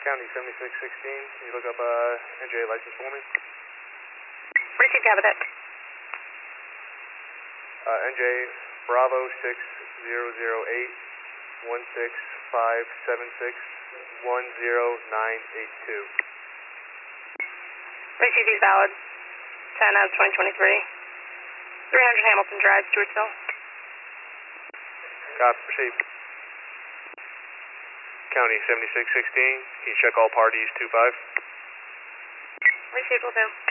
County 7616, can you look up NJ license for me? Received, have that. NJ Bravo 6008 16576 10982. Received, is valid. 10 out of 2023. 300 Hamilton Drive, Stewartsville. Copy, proceed. County 7616, can you check all parties 25? Received, will do.